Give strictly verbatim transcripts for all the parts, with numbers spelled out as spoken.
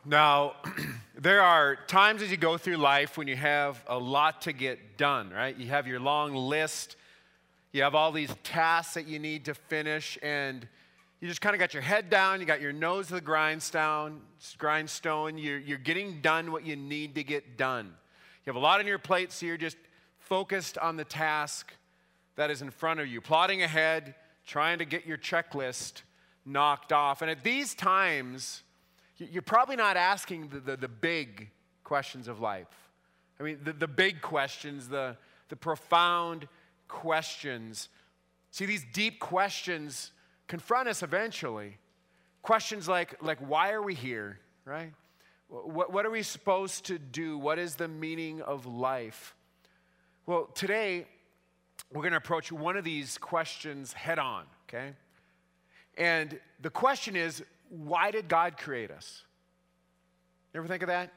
Now, there are times as you go through life when you have a lot to get done, right? You have your long list, you have all these tasks that you need to finish, and you just kind of got your head down, you got your nose to the grindstone, grindstone, you're, you're getting done what you need to get done. You have a lot on your plate, so you're just focused on the task that is in front of you, plodding ahead, trying to get your checklist knocked off. And at these times, you're probably not asking the, the, the big questions of life. I mean, the, the big questions, the, the profound questions. See, these deep questions confront us eventually. Questions like, like why are we here, right? What, what are we supposed to do? What is the meaning of life? Well, today, we're going to approach one of these questions head on, okay? And the question is, why did God create us? You ever think of that?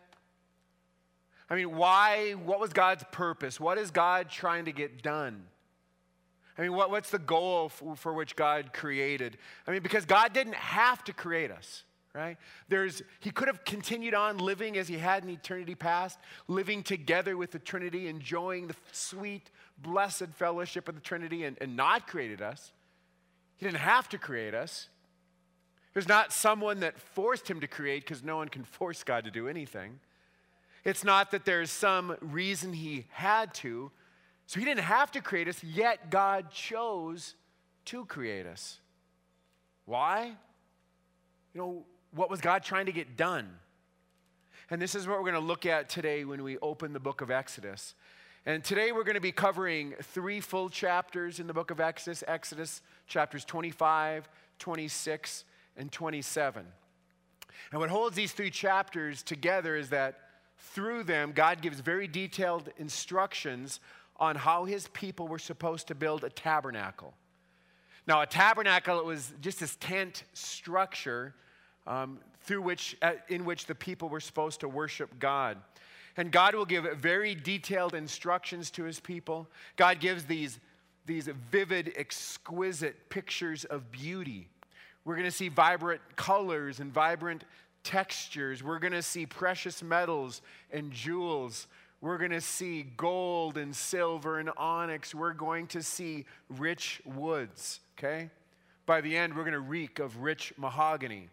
I mean, why? What was God's purpose? What is God trying to get done? I mean, what, what's the goal for, for which God created? I mean, because God didn't have to create us, right? There's, he could have continued on living as he had in eternity past, living together with the Trinity, enjoying the sweet, blessed fellowship of the Trinity, and, and not created us. He didn't have to create us. There's not someone that forced him to create, because no one can force God to do anything. It's not that there's some reason he had to. So he didn't have to create us, yet God chose to create us. Why? You know, what was God trying to get done? And this is what we're going to look at today when we open the book of Exodus. And today we're going to be covering three full chapters in the book of Exodus. Exodus chapters twenty-five, twenty-six, and twenty-seven. And what holds these three chapters together is that through them, God gives very detailed instructions on how his people were supposed to build a tabernacle. Now, a tabernacle, it was just this tent structure um, through which, uh, in which the people were supposed to worship God. And God will give very detailed instructions to his people. God gives these, these vivid, exquisite pictures of beauty. We're going to see vibrant colors and vibrant textures. We're going to see precious metals and jewels. We're going to see gold and silver and onyx. We're going to see rich woods, okay? By the end, we're going to reek of rich mahogany.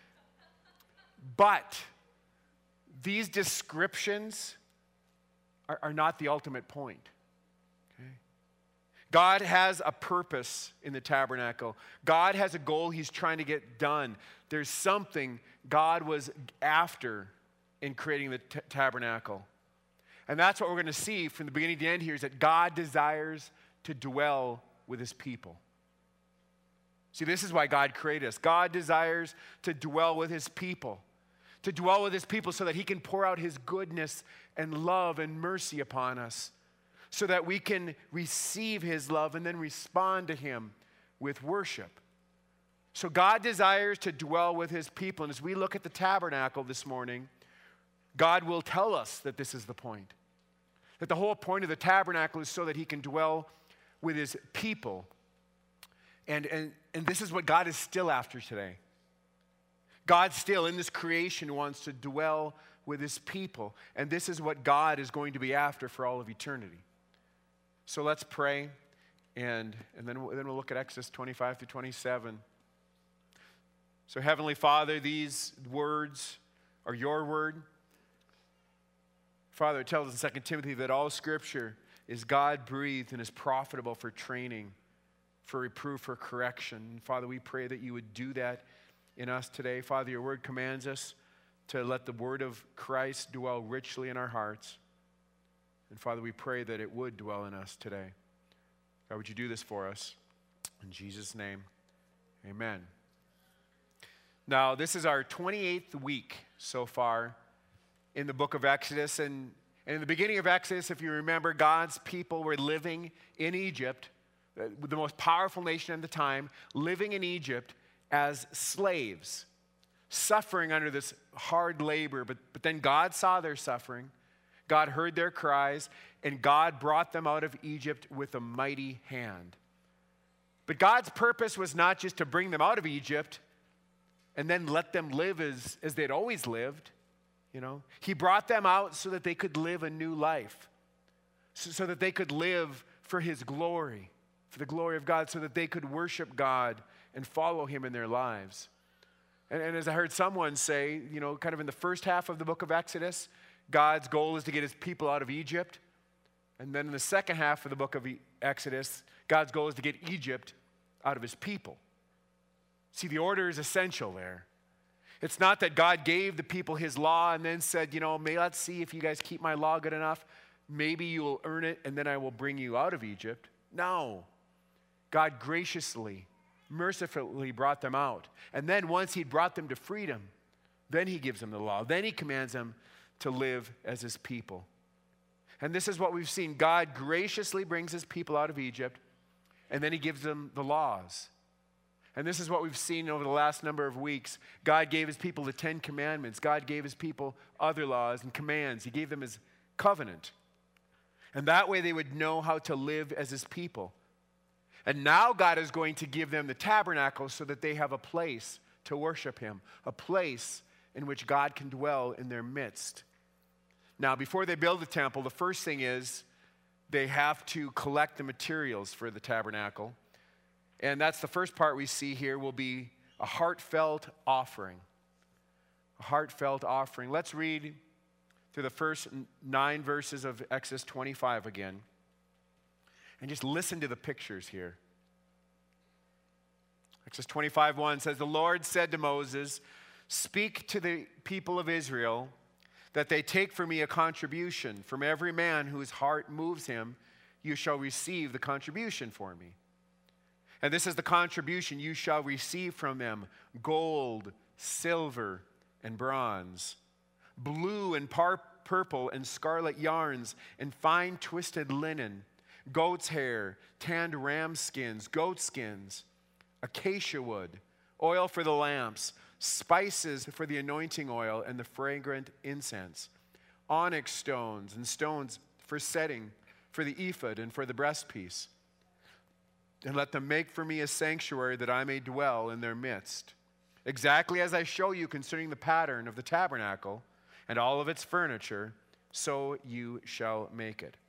But these descriptions are, are not the ultimate point. God has a purpose in the tabernacle. God has a goal he's trying to get done. There's something God was after in creating the t- tabernacle. And that's what we're going to see from the beginning to the end here, is that God desires to dwell with his people. See, this is why God created us. God desires to dwell with his people. To dwell with his people so that he can pour out his goodness and love and mercy upon us, so that we can receive his love and then respond to him with worship. So God desires to dwell with his people. And as we look at the tabernacle this morning, God will tell us that this is the point. That the whole point of the tabernacle is so that he can dwell with his people. And, and, and this is what God is still after today. God still, in this creation, wants to dwell with his people. And this is what God is going to be after for all of eternity. So let's pray, and, and then, we'll, then we'll look at Exodus twenty-five through twenty-seven. So Heavenly Father, these words are your word. Father, it tells us in Second Timothy that all Scripture is God-breathed and is profitable for training, for reproof, for correction. Father, we pray that you would do that in us today. Father, your word commands us to let the word of Christ dwell richly in our hearts. And Father, we pray that it would dwell in us today. God, would you do this for us? In Jesus' name, amen. Now, this is our twenty-eighth week so far in the book of Exodus. And, and in the beginning of Exodus, if you remember, God's people were living in Egypt, the most powerful nation at the time, living in Egypt as slaves, suffering under this hard labor. But, but then God saw their suffering. God heard their cries, and God brought them out of Egypt with a mighty hand. But God's purpose was not just to bring them out of Egypt and then let them live as, as they'd always lived. You know, he brought them out so that they could live a new life, so, so that they could live for his glory, for the glory of God, so that they could worship God and follow him in their lives. And, and as I heard someone say, you know, kind of in the first half of the book of Exodus, God's goal is to get his people out of Egypt. And then in the second half of the book of Exodus, God's goal is to get Egypt out of his people. See, the order is essential there. It's not that God gave the people his law and then said, you know, may let's see if you guys keep my law good enough. Maybe you will earn it and then I will bring you out of Egypt. No. God graciously, mercifully brought them out. And then once he'd brought them to freedom, then he gives them the law. Then he commands them to live as his people. And this is what we've seen. God graciously brings his people out of Egypt, and then he gives them the laws. And this is what we've seen over the last number of weeks. God gave his people the Ten Commandments. God gave his people other laws and commands. He gave them his covenant. And that way they would know how to live as his people. And now God is going to give them the tabernacle so that they have a place to worship him, a place in which God can dwell in their midst. Now, before they build the temple, the first thing is they have to collect the materials for the tabernacle. And that's the first part we see here will be a heartfelt offering. A heartfelt offering. Let's read through the first nine verses of Exodus twenty-five again. And just listen to the pictures here. Exodus twenty-five one says, the Lord said to Moses, speak to the people of Israel that they take for me a contribution. From every man whose heart moves him, you shall receive the contribution for me. And this is the contribution you shall receive from them: gold, silver, and bronze, blue and par- purple and scarlet yarns, and fine twisted linen, goat's hair, tanned ram skins, goat skins, acacia wood, oil for the lamps, spices for the anointing oil and the fragrant incense, onyx stones and stones for setting, for the ephod and for the breastpiece. And let them make for me a sanctuary that I may dwell in their midst, exactly as I show you concerning the pattern of the tabernacle and all of its furniture, so you shall make it.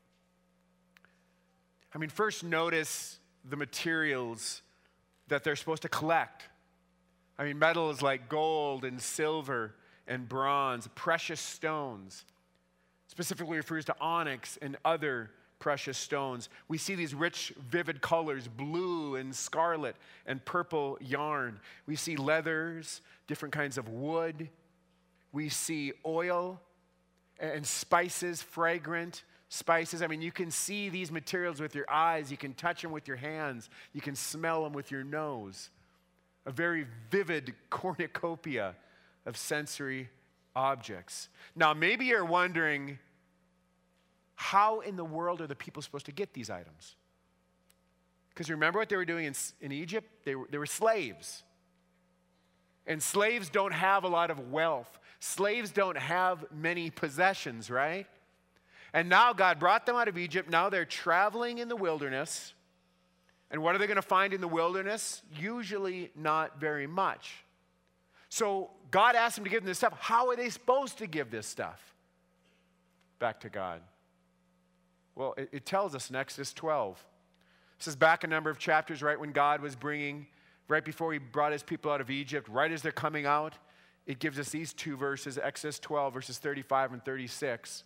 I mean, first notice the materials that they're supposed to collect. I mean, metals like gold and silver and bronze, precious stones. Specifically refers to onyx and other precious stones. We see these rich, vivid colors, blue and scarlet and purple yarn. We see leathers, different kinds of wood. We see oil and spices, fragrant spices. I mean, you can see these materials with your eyes. You can touch them with your hands. You can smell them with your nose. A very vivid cornucopia of sensory objects. Now, maybe you're wondering, how in the world are the people supposed to get these items? Because remember what they were doing in, in Egypt? They were, they were slaves. And slaves don't have a lot of wealth. Slaves don't have many possessions, right? And now God brought them out of Egypt. Now they're traveling in the wilderness. And what are they going to find in the wilderness? Usually not very much. So God asked them to give them this stuff. How are they supposed to give this stuff back to God? Well, it, it tells us in Exodus twelve. This is back a number of chapters, right when God was bringing, right before he brought his people out of Egypt, right as they're coming out, it gives us these two verses, Exodus twelve, verses thirty-five and thirty-six.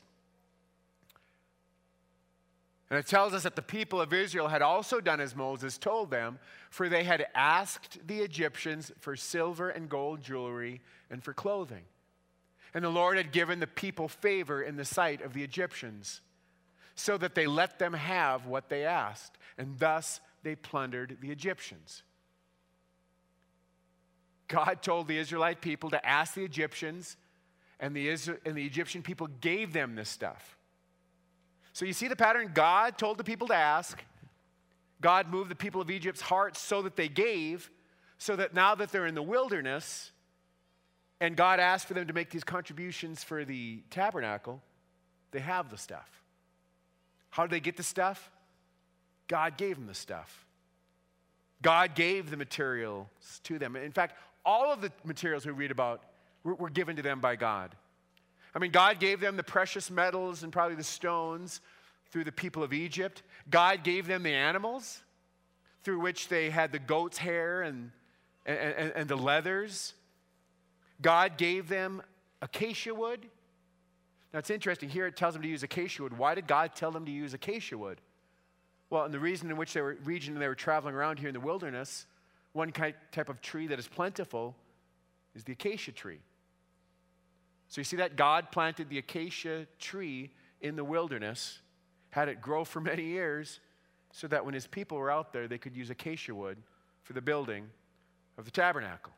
And it tells us that the people of Israel had also done as Moses told them, for they had asked the Egyptians for silver and gold jewelry and for clothing. And the Lord had given the people favor in the sight of the Egyptians, so that they let them have what they asked, and thus they plundered the Egyptians. God told the Israelite people to ask the Egyptians, and the, Isra- and the Egyptian people gave them this stuff. So you see the pattern? God told the people to ask. God moved the people of Egypt's hearts so that they gave, so that now that they're in the wilderness, and God asked for them to make these contributions for the tabernacle, they have the stuff. How did they get the stuff? God gave them the stuff. God gave the materials to them. In fact, all of the materials we read about were, were given to them by God. I mean, God gave them the precious metals and probably the stones through the people of Egypt. God gave them the animals through which they had the goat's hair and, and, and, and the leathers. God gave them acacia wood. Now, it's interesting. Here it tells them to use acacia wood. Why did God tell them to use acacia wood? Well, in the reason in which they were, region they were traveling around here in the wilderness, one type of tree that is plentiful is the acacia tree. So you see that God planted the acacia tree in the wilderness, had it grow for many years, so that when his people were out there, they could use acacia wood for the building of the tabernacle.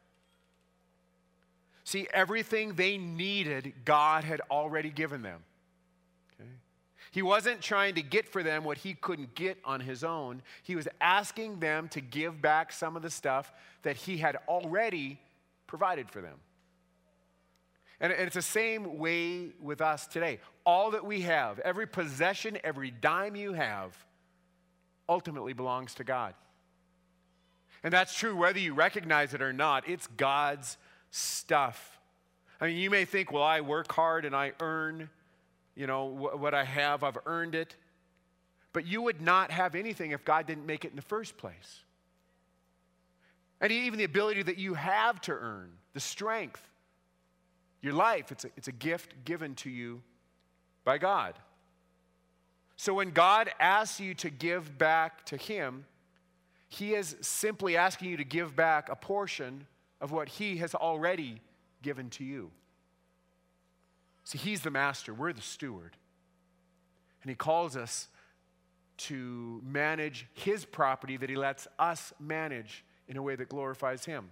See, everything they needed, God had already given them. Okay? He wasn't trying to get for them what he couldn't get on his own. He was asking them to give back some of the stuff that he had already provided for them. And it's the same way with us today. All that we have, every possession, every dime you have, ultimately belongs to God. And that's true whether you recognize it or not. It's God's stuff. I mean, you may think, well, I work hard and I earn, you know, wh- what I have, I've earned it. But you would not have anything if God didn't make it in the first place. And even the ability that you have to earn, the strength, your life, it's a, it's a gift given to you by God. So when God asks you to give back to him, he is simply asking you to give back a portion of what he has already given to you. See, he's the master, we're the steward. And he calls us to manage his property that he lets us manage in a way that glorifies him.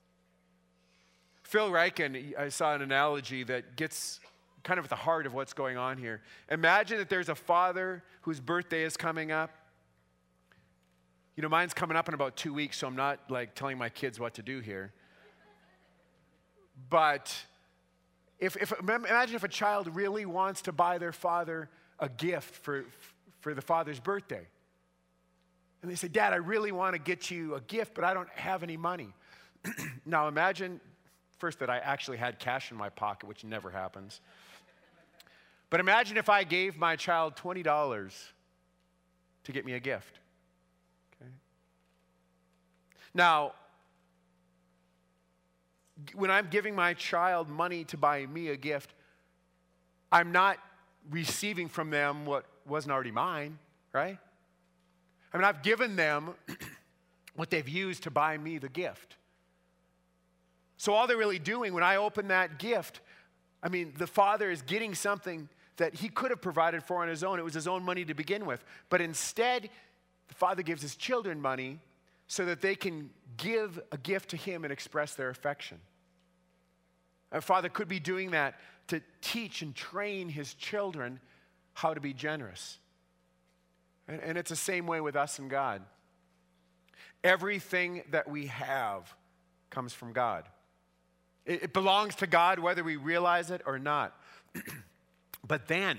Phil Ryken, I saw an analogy that gets kind of at the heart of what's going on here. Imagine that there's a father whose birthday is coming up. You know, mine's coming up in about two weeks, so I'm not like telling my kids what to do here. But if, if imagine if a child really wants to buy their father a gift for, for the father's birthday. And they say, Dad, I really want to get you a gift, but I don't have any money. Now imagine first that I actually had cash in my pocket, which never happens. But imagine if I gave my child twenty dollars to get me a gift. Okay? Now, when I'm giving my child money to buy me a gift, I'm not receiving from them what wasn't already mine, right? I mean, I've given them what they've used to buy me the gift. So all they're really doing when I open that gift, I mean, the father is getting something that he could have provided for on his own. It was his own money to begin with. But instead, the father gives his children money so that they can give a gift to him and express their affection. A father could be doing that to teach and train his children how to be generous. And, and it's the same way with us and God. Everything that we have comes from God. It, it belongs to God whether we realize it or not. But then,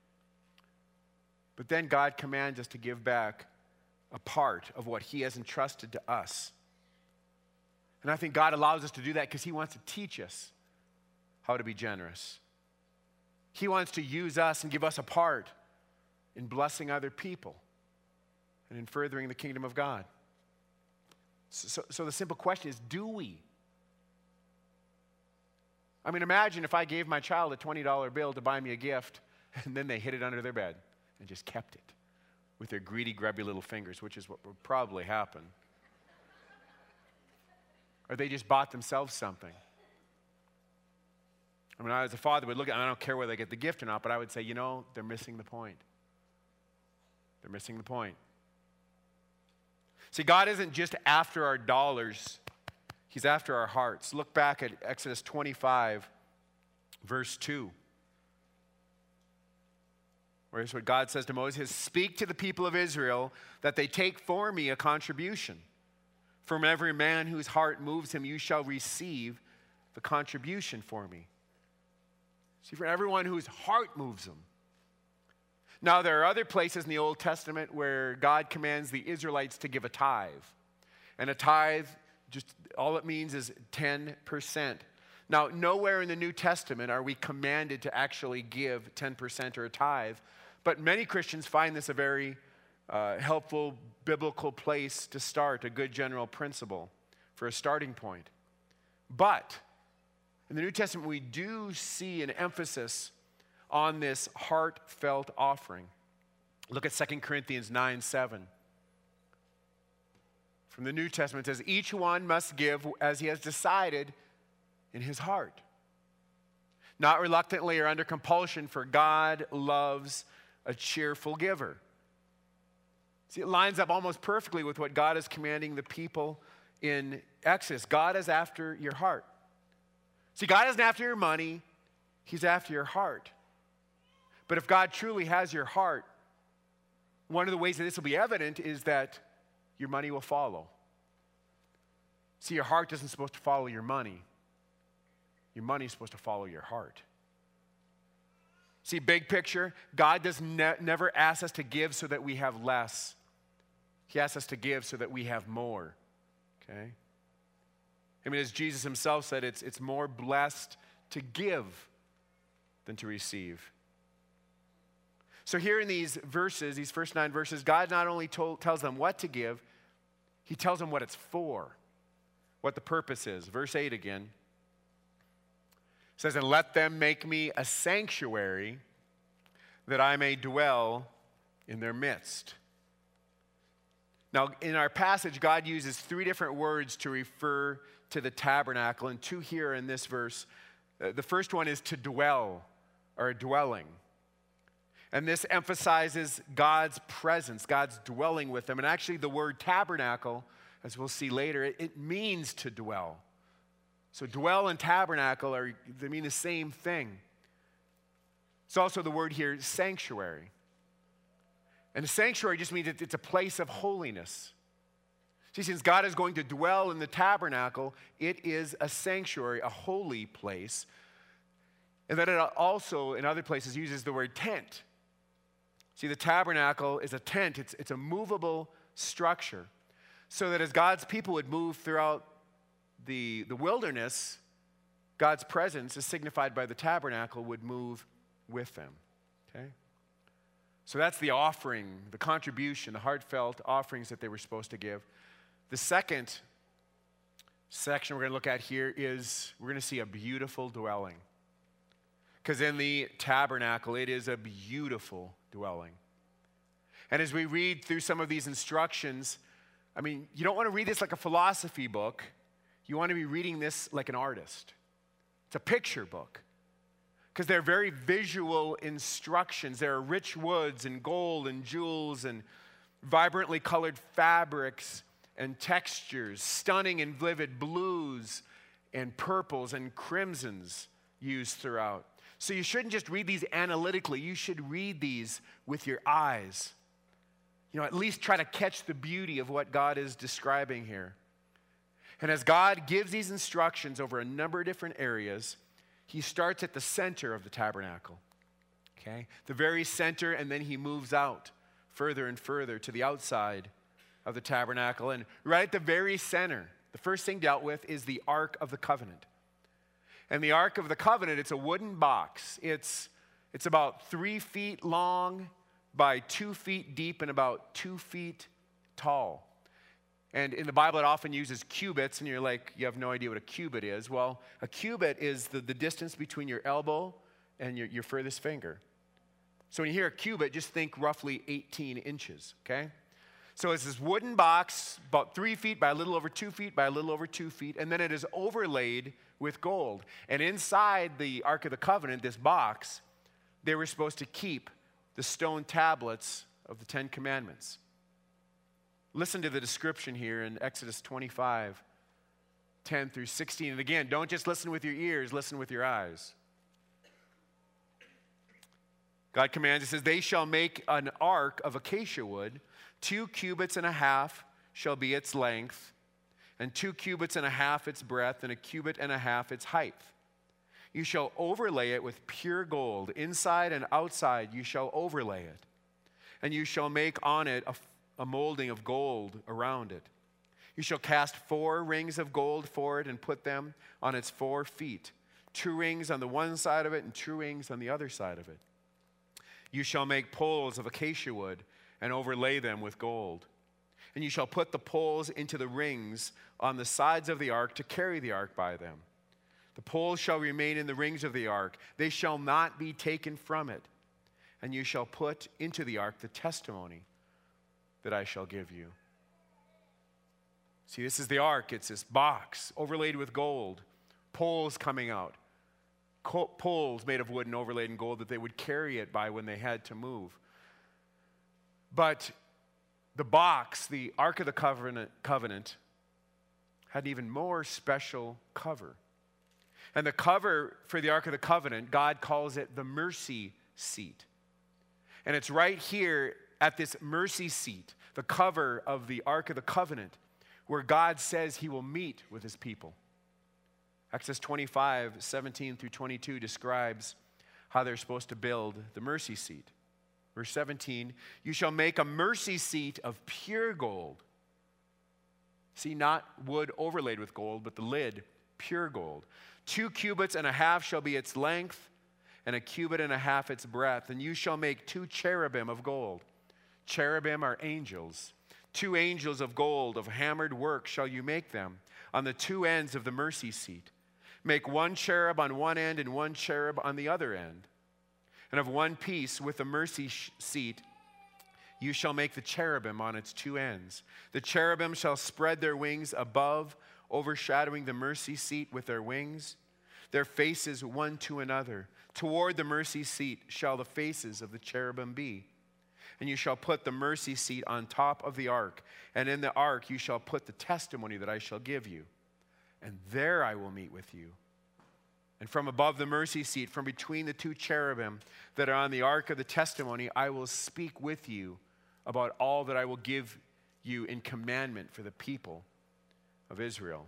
but then God commands us to give back a part of what he has entrusted to us. And I think God allows us to do that because he wants to teach us how to be generous. He wants to use us and give us a part in blessing other people and in furthering the kingdom of God. So, so the simple question is, do we? I mean, imagine if I gave my child a twenty dollar bill to buy me a gift, and then they hid it under their bed and just kept it with their greedy, grubby little fingers, which is what would probably happen. Or they just bought themselves something. I mean, I as a father would look at it, and I don't care whether they get the gift or not, but I would say, you know, they're missing the point. They're missing the point. See, God isn't just after our dollars. He's after our hearts. Look back at Exodus twenty-five, verse two. Where's what God says to Moses, speak to the people of Israel that they take for me a contribution. From every man whose heart moves him, you shall receive the contribution for me. See, for everyone whose heart moves them. Now, there are other places in the Old Testament where God commands the Israelites to give a tithe. And a tithe, just all it means is ten percent. Now, nowhere in the New Testament are we commanded to actually give ten percent or a tithe, but many Christians find this a very uh, helpful biblical place to start, a good general principle for a starting point. But in the New Testament, we do see an emphasis on this heartfelt offering. Look at Second Corinthians nine seven. From the New Testament, it says, each one must give as he has decided in his heart, not reluctantly or under compulsion, for God loves a cheerful giver. See, it lines up almost perfectly with what God is commanding the people in Exodus. God is after your heart. See, God isn't after your money, he's after your heart. But if God truly has your heart, one of the ways that this will be evident is that your money will follow. See, your heart isn't supposed to follow your money. Your money is supposed to follow your heart. See, big picture, God does ne- never ask us to give so that we have less. He asks us to give so that we have more. Okay? I mean, as Jesus himself said, it's, it's more blessed to give than to receive. So here in these verses, these first nine verses, God not only told, tells them what to give, he tells them what it's for, what the purpose is. Verse eight again says, and let them make me a sanctuary that I may dwell in their midst. Now, in our passage, God uses three different words to refer to the tabernacle, and two here in this verse. Uh, the first one is to dwell, or dwelling. And this emphasizes God's presence, God's dwelling with them. And actually the word tabernacle, as we'll see later, it, it means to dwell. So dwell and tabernacle are, they mean the same thing. It's also the word here, sanctuary. And a sanctuary just means it's a place of holiness. See, since God is going to dwell in the tabernacle, it is a sanctuary, a holy place. And then it also, in other places, uses the word tent. See, the tabernacle is a tent. It's, it's a movable structure. So that as God's people would move throughout the, the wilderness, God's presence, as signified by the tabernacle, would move with them. Okay? So that's the offering, the contribution, the heartfelt offerings that they were supposed to give. The second section we're going to look at here is we're going to see a beautiful dwelling. Because in the tabernacle, it is a beautiful dwelling. And as we read through some of these instructions, I mean, you don't want to read this like a philosophy book. You want to be reading this like an artist. It's a picture book. Because they're very visual instructions. There are rich woods and gold and jewels and vibrantly colored fabrics and textures, stunning and vivid blues and purples and crimsons used throughout. So you shouldn't just read these analytically. You should read these with your eyes. You know, at least try to catch the beauty of what God is describing here. And as God gives these instructions over a number of different areas, he starts at the center of the tabernacle, okay? The very center, and then he moves out further and further to the outside of the tabernacle. And right at the very center, the first thing dealt with is the Ark of the Covenant. And the Ark of the Covenant, it's a wooden box. It's, it's about three feet long by two feet deep and about two feet tall. And in the Bible, it often uses cubits, and you're like, you have no idea what a cubit is. Well, a cubit is the, the distance between your elbow and your, your furthest finger. So when you hear a cubit, just think roughly eighteen inches, okay? So it's this wooden box, about three feet by a little over two feet by a little over two feet, and then it is overlaid with gold. And inside the Ark of the Covenant, this box, they were supposed to keep the stone tablets of the Ten Commandments. Listen to the description here in Exodus twenty-five, ten through sixteen. And again, don't just listen with your ears, listen with your eyes. God commands, it says, they shall make an ark of acacia wood. Two cubits and a half shall be its length, and two cubits and a half its breadth, and a cubit and a half its height. You shall overlay it with pure gold. Inside and outside you shall overlay it. And you shall make on it a, a molding of gold around it. You shall cast four rings of gold for it and put them on its four feet. two rings on the one side of it and two rings on the other side of it. You shall make poles of acacia wood and overlay them with gold. And you shall put the poles into the rings on the sides of the ark to carry the ark by them. The poles shall remain in the rings of the ark. They shall not be taken from it. And you shall put into the ark the testimony that I shall give you. See, this is the ark. It's this box overlaid with gold, poles coming out, Co- poles made of wood and overlaid in gold that they would carry it by when they had to move. But the box, the Ark of the Covenant, covenant, had an even more special cover. And the cover for the Ark of the Covenant, God calls it the mercy seat. And it's right here at this mercy seat, the cover of the Ark of the Covenant, where God says he will meet with his people. Exodus twenty-five, seventeen through twenty-two describes how they're supposed to build the mercy seat. Verse seventeen, you shall make a mercy seat of pure gold. See, not wood overlaid with gold, but the lid, pure gold. Two cubits and a half shall be its length, and a cubit and a half its breadth. And you shall make two cherubim of gold. Cherubim are angels. Two angels of gold, of hammered work shall you make them, on the two ends of the mercy seat. Make one cherub on one end and one cherub on the other end. And of one piece with the mercy seat, you shall make the cherubim on its two ends. The cherubim shall spread their wings above, overshadowing the mercy seat with their wings, their faces one to another. Toward the mercy seat shall the faces of the cherubim be. And you shall put the mercy seat on top of the ark, and in the ark you shall put the testimony that I shall give you. And there I will meet with you. And from above the mercy seat, from between the two cherubim that are on the ark of the testimony, I will speak with you about all that I will give you in commandment for the people of Israel.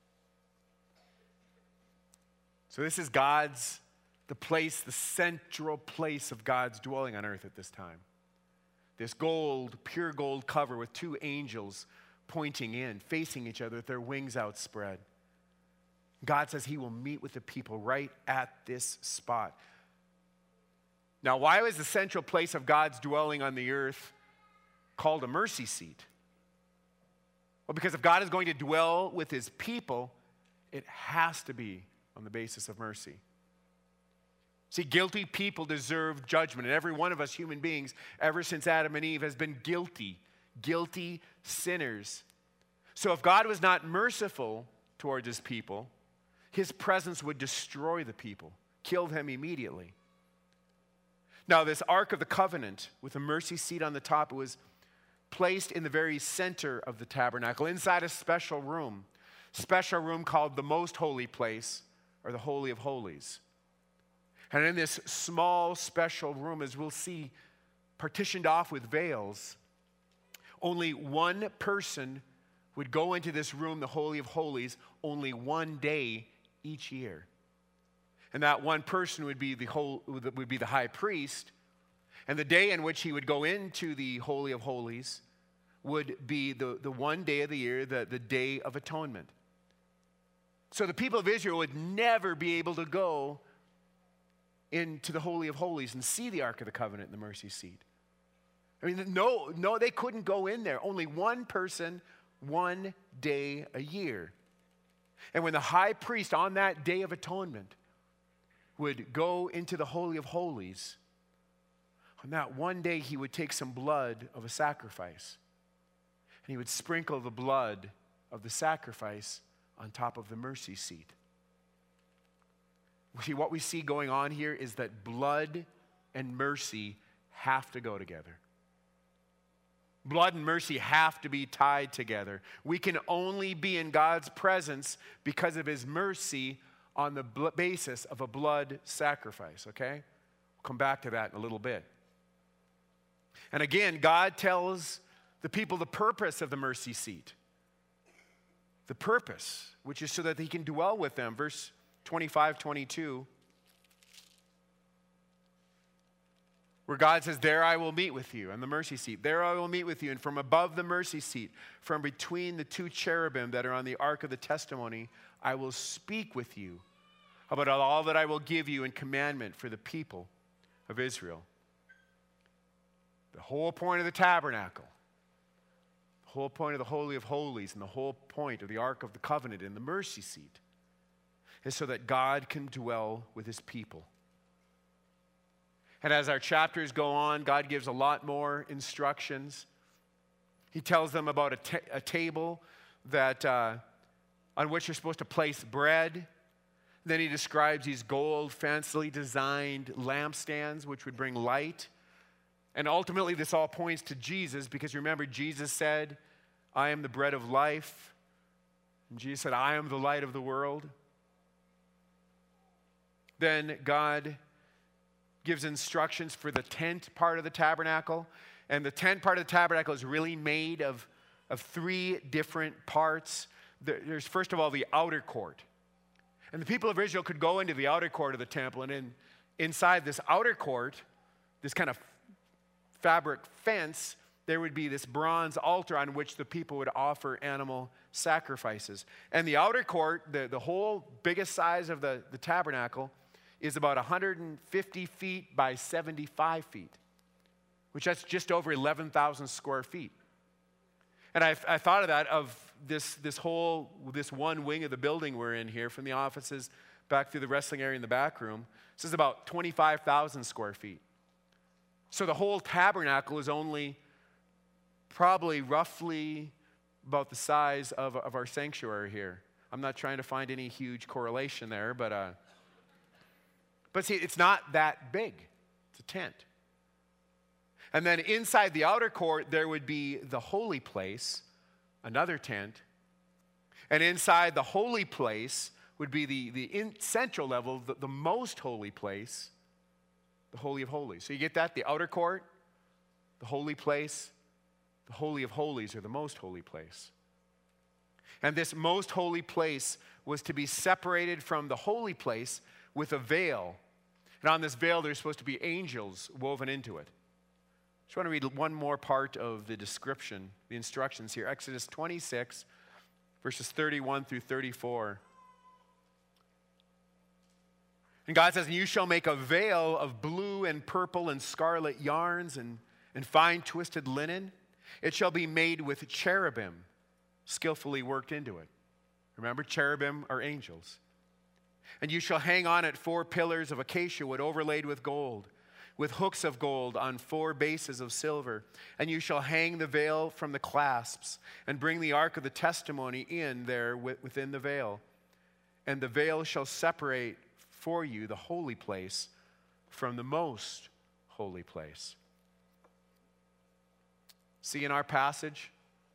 So this is God's, the place, the central place of God's dwelling on earth at this time. This gold, pure gold cover with two angels pointing in, facing each other with their wings outspread. God says he will meet with the people right at this spot. Now, why was the central place of God's dwelling on the earth called a mercy seat? Well, because if God is going to dwell with his people, it has to be on the basis of mercy. See, guilty people deserve judgment, and every one of us human beings, ever since Adam and Eve, has been guilty, guilty sinners. So if God was not merciful towards his people, his presence would destroy the people, kill them immediately. Now, this Ark of the Covenant with a mercy seat on the top, it was placed in the very center of the tabernacle, inside a special room, special room called the Most Holy Place, or the Holy of Holies. And in this small, special room, as we'll see, partitioned off with veils, only one person would go into this room, the Holy of Holies, only one day each year. And that one person would be the whole, would be the high priest. And the day in which he would go into the Holy of Holies would be the, the one day of the year, the, the Day of Atonement. So the people of Israel would never be able to go into the Holy of Holies and see the Ark of the Covenant and the mercy seat. I mean, no, no, they couldn't go in there. Only one person, one day a year. And when the high priest on that Day of Atonement would go into the Holy of Holies, on that one day he would take some blood of a sacrifice, and he would sprinkle the blood of the sacrifice on top of the mercy seat. See, what we see going on here is that blood and mercy have to go together. Blood and mercy have to be tied together. We can only be in God's presence because of his mercy on the bl- basis of a blood sacrifice, okay? We'll come back to that in a little bit. And again, God tells the people the purpose of the mercy seat. The purpose, which is so that he can dwell with them. Verse twenty-five, twenty-two, where God says, there I will meet with you on the mercy seat. There I will meet with you. And from above the mercy seat, from between the two cherubim that are on the ark of the testimony, I will speak with you about all that I will give you in commandment for the people of Israel. The whole point of the tabernacle, the whole point of the Holy of Holies, and the whole point of the Ark of the Covenant and the mercy seat is so that God can dwell with his people. And as our chapters go on, God gives a lot more instructions. He tells them about a, ta- a table that uh, on which you're supposed to place bread. Then he describes these gold, fancily designed lampstands, which would bring light. And ultimately, this all points to Jesus, because remember, Jesus said, I am the bread of life. And Jesus said, I am the light of the world. Then God gives instructions for the tent part of the tabernacle. And the tent part of the tabernacle is really made of, of three different parts. There's, first of all, the outer court. And the people of Israel could go into the outer court of the temple, and in, inside this outer court, this kind of fabric fence, there would be this bronze altar on which the people would offer animal sacrifices. And the outer court, the, the whole biggest size of the, the tabernacle, is about one hundred fifty feet by seventy-five feet, which that's just over eleven thousand square feet. And I, I thought of that, of this, this whole, this one wing of the building we're in here, from the offices back through the wrestling area in the back room. This is about twenty-five thousand square feet. So the whole tabernacle is only probably roughly about the size of, of our sanctuary here. I'm not trying to find any huge correlation there, but, uh, but see, it's not that big. It's a tent. And then inside the outer court, there would be the holy place, another tent. And inside the holy place would be the, the in central level, the, the most holy place, the Holy of Holies. So you get that? The outer court, the holy place, the Holy of Holies, or the most holy place. And this most holy place was to be separated from the holy place with a veil. And on this veil, there's supposed to be angels woven into it. I just want to read one more part of the description, the instructions here. Exodus twenty-six, verses thirty-one through thirty-four. And God says, and you shall make a veil of blue and purple and scarlet yarns and, and fine twisted linen. It shall be made with cherubim skillfully worked into it. Remember, cherubim are angels. And you shall hang on it four pillars of acacia wood overlaid with gold, with hooks of gold on four bases of silver. And you shall hang the veil from the clasps and bring the ark of the testimony in there within the veil. And the veil shall separate for you the holy place from the most holy place. See, in our passage,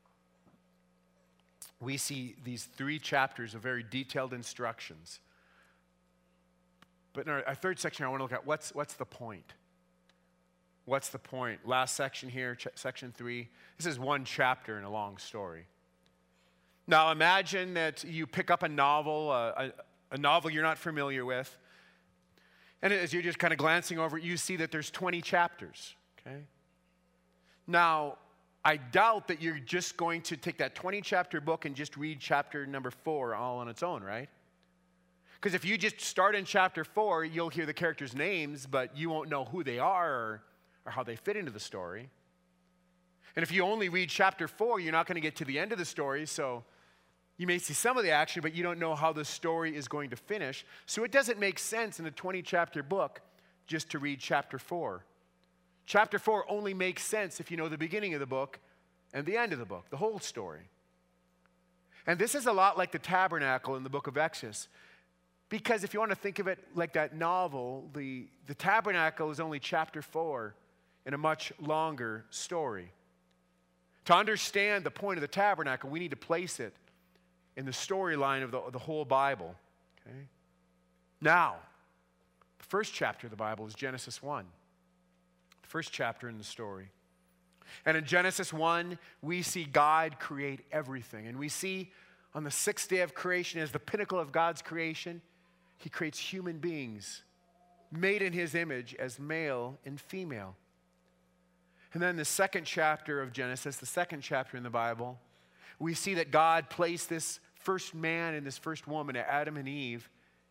we see these three chapters of very detailed instructions. But in our, our third section, I want to look at what's, what's the point? What's the point? Last section here, ch- section three. This is one chapter in a long story. Now imagine that you pick up a novel, uh, a, a novel you're not familiar with, and as you're just kind of glancing over it, you see that there's twenty chapters, okay? Now, I doubt that you're just going to take that twenty chapter book and just read chapter number four all on its own, right? Because if you just start in chapter four, you'll hear the characters' names, but you won't know who they are or, or how they fit into the story. And if you only read chapter four, you're not going to get to the end of the story, so you may see some of the action, but you don't know how the story is going to finish. So it doesn't make sense in a twenty chapter book just to read chapter four. Chapter four only makes sense if you know the beginning of the book and the end of the book, the whole story. And this is a lot like the tabernacle in the book of Exodus. Because if you want to think of it like that novel, the, the tabernacle is only chapter four in a much longer story. To understand the point of the tabernacle, we need to place it in the storyline of the, the whole Bible. Okay? Now, the first chapter of the Bible is Genesis one. The first chapter in the story. And in Genesis one, we see God create everything. And we see on the sixth day of creation, as the pinnacle of God's creation, He creates human beings made in His image as male and female. And then the second chapter of Genesis, the second chapter in the Bible, we see that God placed this first man and this first woman, Adam and Eve,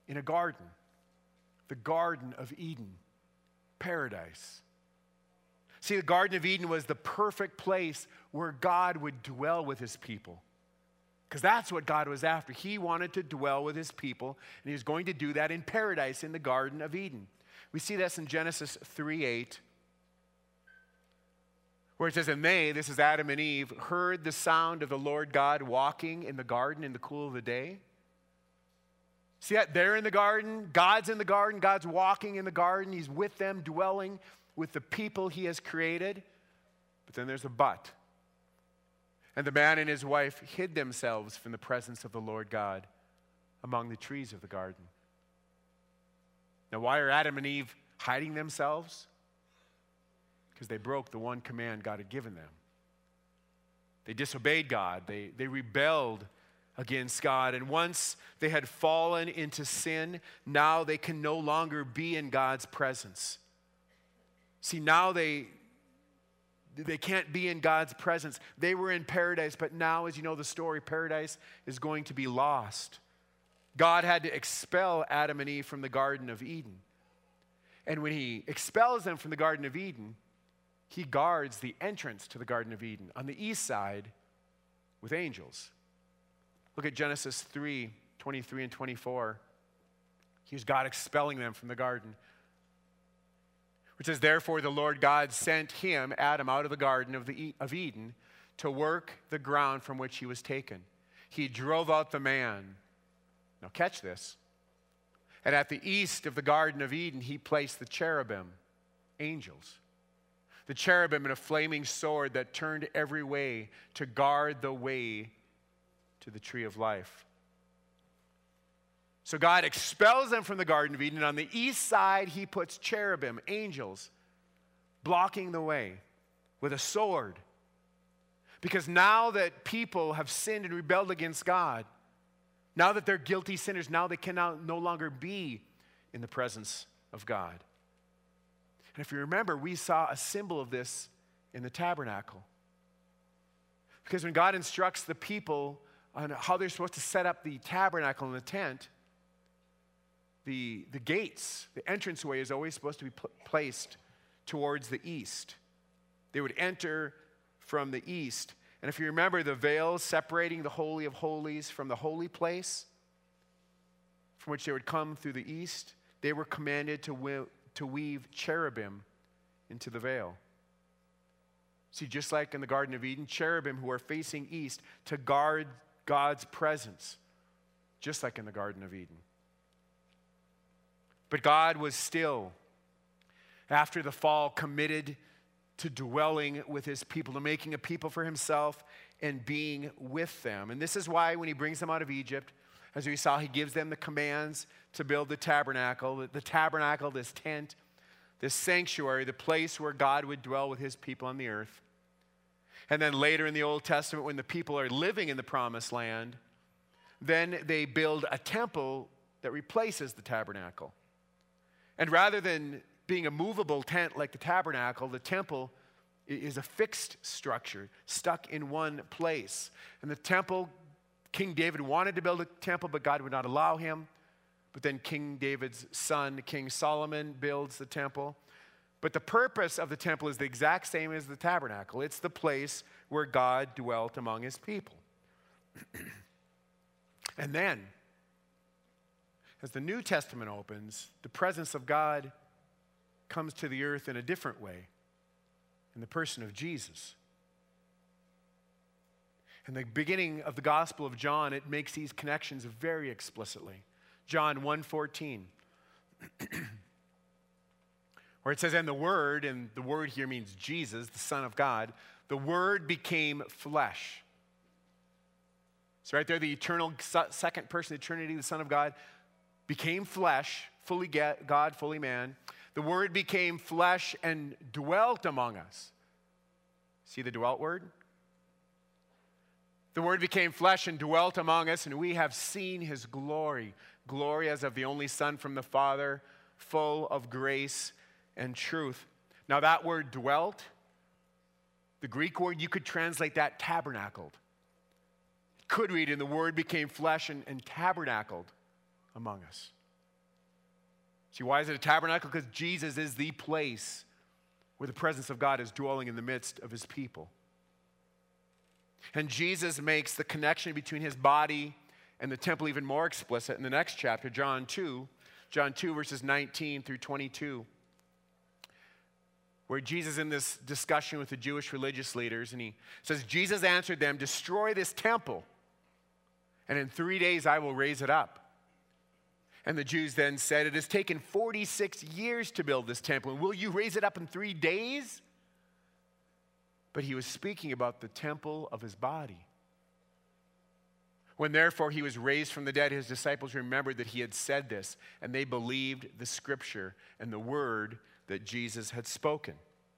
in a garden, the Garden of Eden, paradise. See, the Garden of Eden was the perfect place where God would dwell with his people. Because that's what God was after. He wanted to dwell with his people, and he was going to do that in paradise in the Garden of Eden. We see this in Genesis three eight, where it says, and they, this is Adam and Eve, heard the sound of the Lord God walking in the garden in the cool of the day. See that? They're in the garden. God's in the garden. God's walking in the garden. He's with them, dwelling with the people he has created. But then there's a but. And the man and his wife hid themselves from the presence of the Lord God among the trees of the garden. Now, why are Adam and Eve hiding themselves? Because they broke the one command God had given them. They disobeyed God. They, they rebelled against God. And once they had fallen into sin, now they can no longer be in God's presence. See, now they, they can't be in God's presence. They were in paradise, but now, as you know the story, paradise is going to be lost. God had to expel Adam and Eve from the Garden of Eden. And when he expels them from the Garden of Eden, he guards the entrance to the Garden of Eden on the east side with angels. Look at Genesis three, twenty-three and twenty-four. Here's God expelling them from the garden. Which says, therefore the Lord God sent him, Adam, out of the Garden of, the, of Eden to work the ground from which he was taken. He drove out the man. Now catch this. And at the east of the Garden of Eden, he placed the cherubim, angels. The cherubim in a flaming sword that turned every way to guard the way to the tree of life. So God expels them from the Garden of Eden, and on the east side, he puts cherubim, angels, blocking the way with a sword. Because now that people have sinned and rebelled against God, now that they're guilty sinners, now they can now no longer be in the presence of God. And if you remember, we saw a symbol of this in the tabernacle. Because when God instructs the people on how they're supposed to set up the tabernacle and the tent, the, the gates, the entranceway is always supposed to be pl- placed towards the east. They would enter from the east. And if you remember, the veil separating the Holy of Holies from the holy place, from which they would come through the east, they were commanded to, we- to weave cherubim into the veil. See, just like in the Garden of Eden, cherubim who are facing east to guard God's presence, just like in the Garden of Eden. But God was still, after the fall, committed to dwelling with his people, to making a people for himself and being with them. And this is why when he brings them out of Egypt, as we saw, he gives them the commands to build the tabernacle, the, the tabernacle, this tent, this sanctuary, the place where God would dwell with his people on the earth. And then later in the Old Testament, when the people are living in the promised land, then they build a temple that replaces the tabernacle. And rather than being a movable tent like the tabernacle, the temple is a fixed structure, stuck in one place. And the temple, King David wanted to build a temple, but God would not allow him. But then King David's son, King Solomon, builds the temple. But the purpose of the temple is the exact same as the tabernacle. It's the place where God dwelt among his people. And then, as the New Testament opens, the presence of God comes to the earth in a different way, in the person of Jesus. In the beginning of the Gospel of John, it makes these connections very explicitly. John one fourteen. Where it says, and the Word, and the Word here means Jesus, the Son of God, the Word became flesh. So right there, the eternal second person of the Trinity, the Son of God, became flesh, fully God, fully man. The Word became flesh and dwelt among us. See the dwelt word? The Word became flesh and dwelt among us, and we have seen his glory, glory as of the only Son from the Father, full of grace and truth. Now that word dwelt, the Greek word, you could translate that tabernacled. You could read, and the Word became flesh and, and tabernacled among us. See, why is it a tabernacle? Because Jesus is the place where the presence of God is dwelling in the midst of his people. And Jesus makes the connection between his body and the temple even more explicit in the next chapter, John two, John two, verses nineteen through twenty-two, where Jesus is in this discussion with the Jewish religious leaders, and he says, Jesus answered them, destroy this temple, and in three days I will raise it up. And the Jews then said, it has taken forty-six years to build this temple, and will you raise it up in three days? But he was speaking about the temple of his body. When therefore he was raised from the dead, his disciples remembered that he had said this, and they believed the scripture and the word that Jesus had spoken.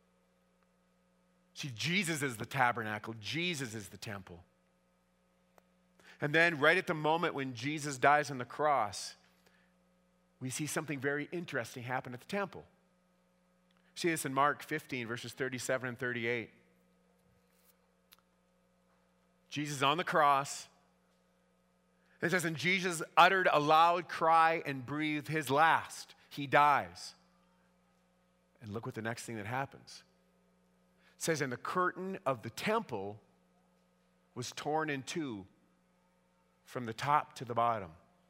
See, Jesus is the tabernacle. Jesus is the temple. And then right at the moment when Jesus dies on the cross, we see something very interesting happen at the temple. See this in Mark fifteen, verses thirty-seven and thirty-eight. Jesus on the cross. It says, and Jesus uttered a loud cry and breathed his last. He dies. And look what the next thing that happens. It says, and the curtain of the temple was torn in two from the top to the bottom.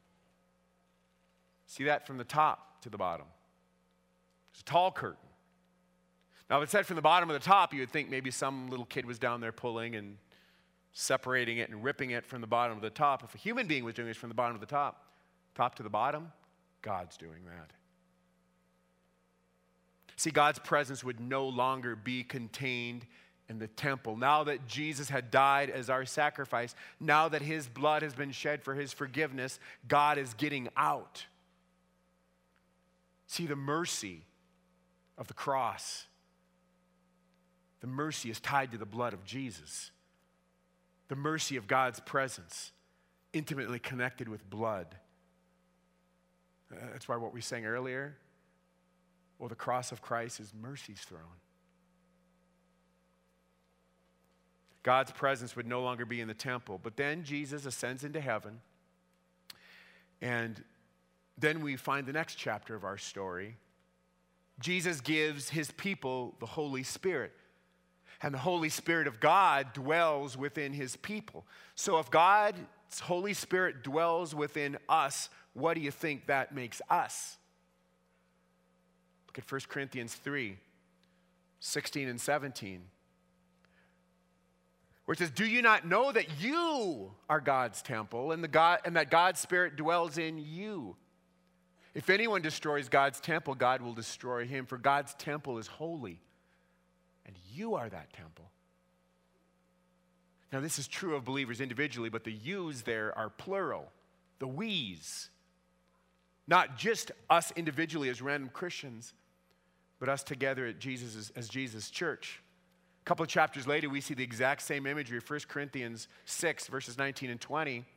See that? From the top to the bottom. It's a tall curtain. Now, if it said from the bottom to the top, you would think maybe some little kid was down there pulling and separating it and ripping it from the bottom to the top. If a human being was doing this from the bottom to the top, top to the bottom, God's doing that. See, God's presence would no longer be contained in the temple. Now that Jesus had died as our sacrifice, now that his blood has been shed for his forgiveness, God is getting out. See, the mercy of the cross, the mercy is tied to the blood of Jesus. The mercy of God's presence, intimately connected with blood. Uh, that's why what we sang earlier, well, the cross of Christ is mercy's throne. God's presence would no longer be in the temple. But then Jesus ascends into heaven, and then we find the next chapter of our story. Jesus gives his people the Holy Spirit. And the Holy Spirit of God dwells within his people. So if God's Holy Spirit dwells within us, what do you think that makes us? Look at First Corinthians three, sixteen and seventeen. Where it says, do you not know that you are God's temple and, the God, and that God's Spirit dwells in you? If anyone destroys God's temple, God will destroy him, for God's temple is holy. And you are that temple. Now, this is true of believers individually, but the yous there are plural, the we's. Not just us individually as random Christians, but us together at Jesus as Jesus' church. A couple of chapters later, we see the exact same imagery, First Corinthians six, verses nineteen and twenty. It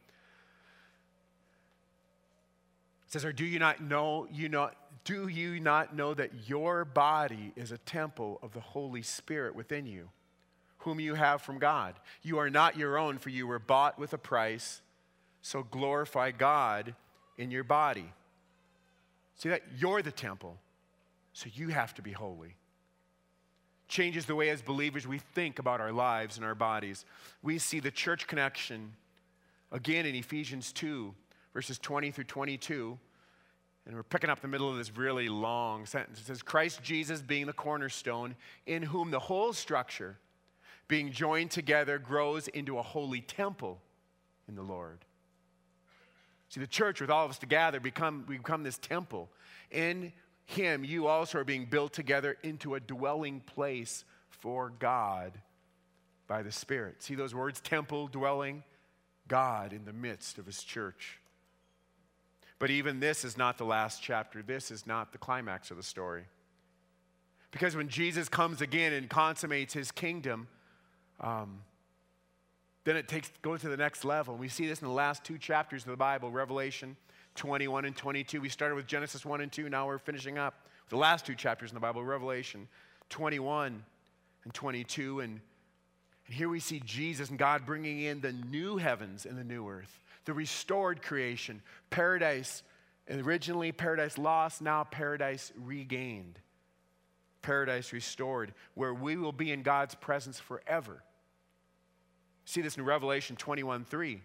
says, or do you not know, you not, do you not know that your body is a temple of the Holy Spirit within you, whom you have from God? You are not your own, for you were bought with a price, so glorify God in your body. See that? You're the temple, so you have to be holy. Changes the way as believers we think about our lives and our bodies. We see the church connection again in Ephesians two, verses twenty through twenty-two. And we're picking up the middle of this really long sentence. It says, Christ Jesus being the cornerstone, in whom the whole structure, being joined together, grows into a holy temple in the Lord. See, the church with all of us together, become, we become this temple. In him, you also are being built together into a dwelling place for God by the Spirit. See those words? Temple, dwelling, God in the midst of his church. But even this is not the last chapter. This is not the climax of the story. Because when Jesus comes again and consummates his kingdom, um, then it takes goes to the next level. And we see this in the last two chapters of the Bible, Revelation twenty-one and twenty-two. We started with Genesis one and two. Now we're finishing up the last two chapters in the Bible, Revelation twenty-one and twenty-two. And, and here we see Jesus and God bringing in the new heavens and the new earth, the restored creation, paradise And originally paradise lost, now paradise regained. Paradise restored, where we will be in God's presence forever. See this in Revelation twenty-one three.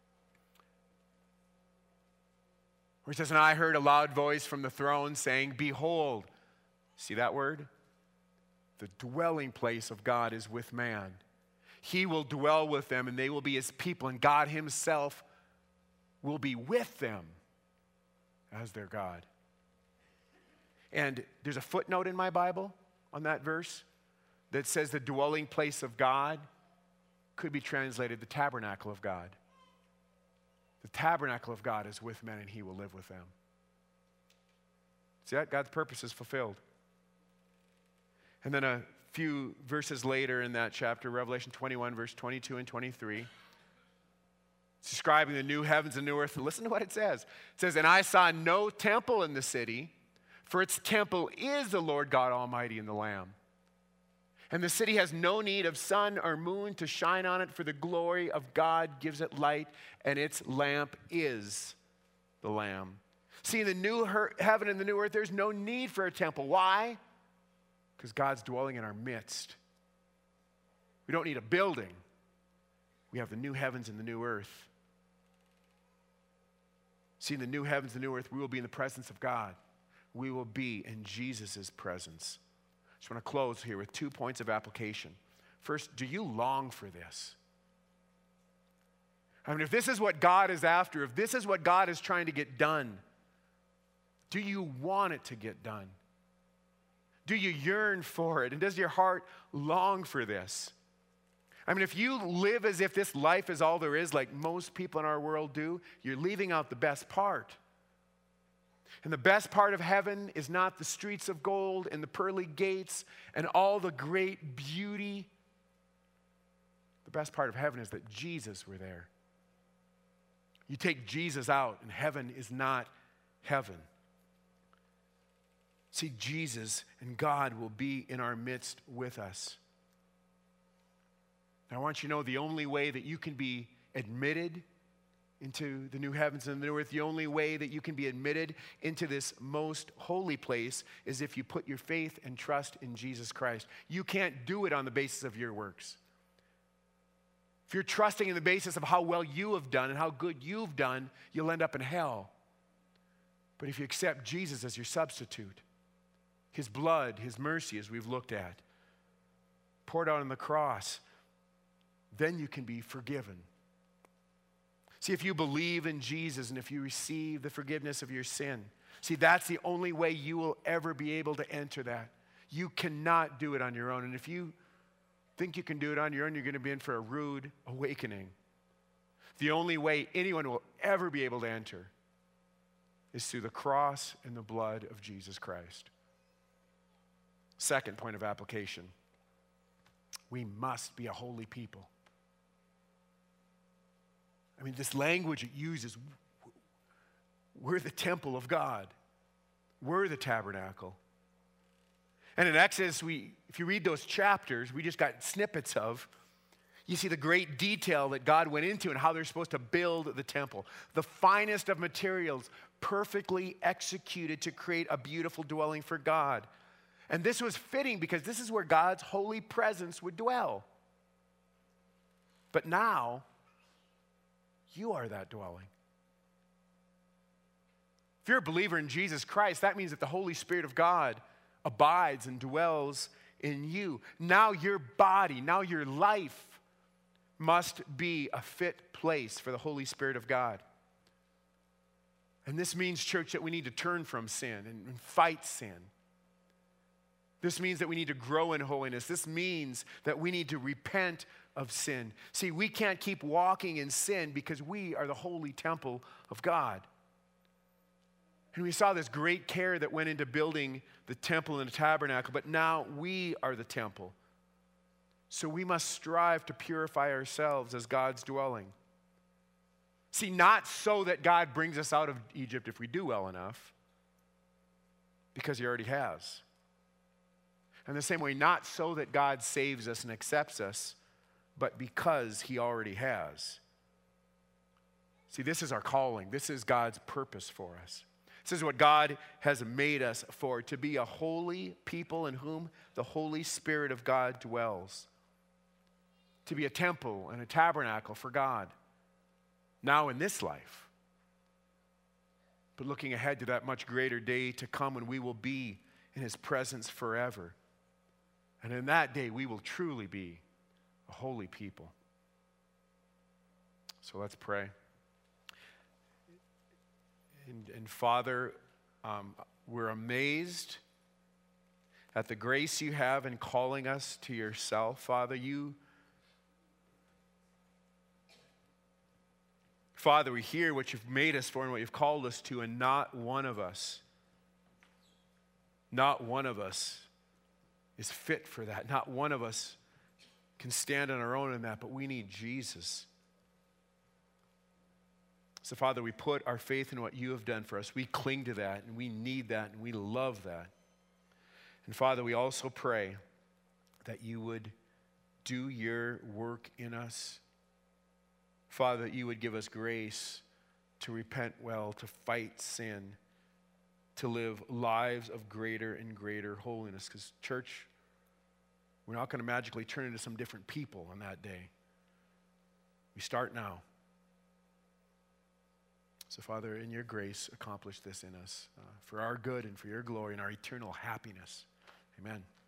Where it says, and I heard a loud voice from the throne saying, behold, see that word? The dwelling place of God is with man. He will dwell with them, and they will be his people, and God himself will be with them as their God. And there's a footnote in my Bible on that verse that says the dwelling place of God could be translated the tabernacle of God. The tabernacle of God is with men, and he will live with them. See that? God's purpose is fulfilled. And then a few verses later in that chapter, Revelation twenty-one, verse twenty-two and twenty-three, it's describing the new heavens and new earth. And listen to what it says. It says, and I saw no temple in the city, for its temple is the Lord God Almighty and the Lamb. And the city has no need of sun or moon to shine on it, for the glory of God gives it light, and its lamp is the Lamb. See, in the new heaven and the new earth, there's no need for a temple. Why? Because God's dwelling in our midst. We don't need a building. We have the new heavens and the new earth. See, in the new heavens and the new earth, we will be in the presence of God. We will be in Jesus' presence. I just want to close here with two points of application. First, do you long for this? I mean, if this is what God is after, if this is what God is trying to get done, do you want it to get done? Do you yearn for it? And does your heart long for this? I mean, if you live as if this life is all there is, like most people in our world do, you're leaving out the best part. And the best part of heaven is not the streets of gold and the pearly gates and all the great beauty. The best part of heaven is that Jesus were there. You take Jesus out and heaven is not heaven. See, Jesus and God will be in our midst with us. Now, I want you to know the only way that you can be admitted into the new heavens and the new earth, the only way that you can be admitted into this most holy place is if you put your faith and trust in Jesus Christ. You can't do it on the basis of your works. If you're trusting in the basis of how well you have done and how good you've done, you'll end up in hell. But if you accept Jesus as your substitute, his blood, his mercy, as we've looked at, poured out on the cross, then you can be forgiven. See, if you believe in Jesus and if you receive the forgiveness of your sin, see, that's the only way you will ever be able to enter that. You cannot do it on your own. And if you think you can do it on your own, you're going to be in for a rude awakening. The only way anyone will ever be able to enter is through the cross and the blood of Jesus Christ. Second point of application, we must be a holy people. I mean, this language it uses, we're the temple of God. We're the tabernacle. And in Exodus, we, if you read those chapters, we just got snippets of, you see the great detail that God went into and how they're supposed to build the temple. The finest of materials, perfectly executed to create a beautiful dwelling for God. And this was fitting because this is where God's holy presence would dwell. But now, you are that dwelling. If you're a believer in Jesus Christ, that means that the Holy Spirit of God abides and dwells in you. Now your body, now your life must be a fit place for the Holy Spirit of God. And this means, church, that we need to turn from sin and, and fight sin. This means that we need to grow in holiness. This means that we need to repent of sin. See, we can't keep walking in sin because we are the holy temple of God. And we saw this great care that went into building the temple and the tabernacle, but now we are the temple. So we must strive to purify ourselves as God's dwelling. See, not so that God brings us out of Egypt if we do well enough, because he already has. In the same way, not so that God saves us and accepts us, but because he already has. See, this is our calling. This is God's purpose for us. This is what God has made us for, to be a holy people in whom the Holy Spirit of God dwells. To be a temple and a tabernacle for God, now in this life, but looking ahead to that much greater day to come when we will be in His presence forever. And in that day, we will truly be a holy people. So let's pray. And, and Father, um, we're amazed at the grace you have in calling us to yourself. Father, you Father, we hear what you've made us for and what you've called us to, and not one of us, not one of us is fit for that. Not one of us can stand on our own in that, but we need Jesus. So, Father, we put our faith in what you have done for us. We cling to that, and we need that, and we love that. And, Father, we also pray that you would do your work in us. Father, that you would give us grace to repent well, to fight sin, to live lives of greater and greater holiness. Because, church, we're not going to magically turn into some different people on that day. We start now. So, Father, in your grace, accomplish this in us uh, for our good and for your glory and our eternal happiness. Amen.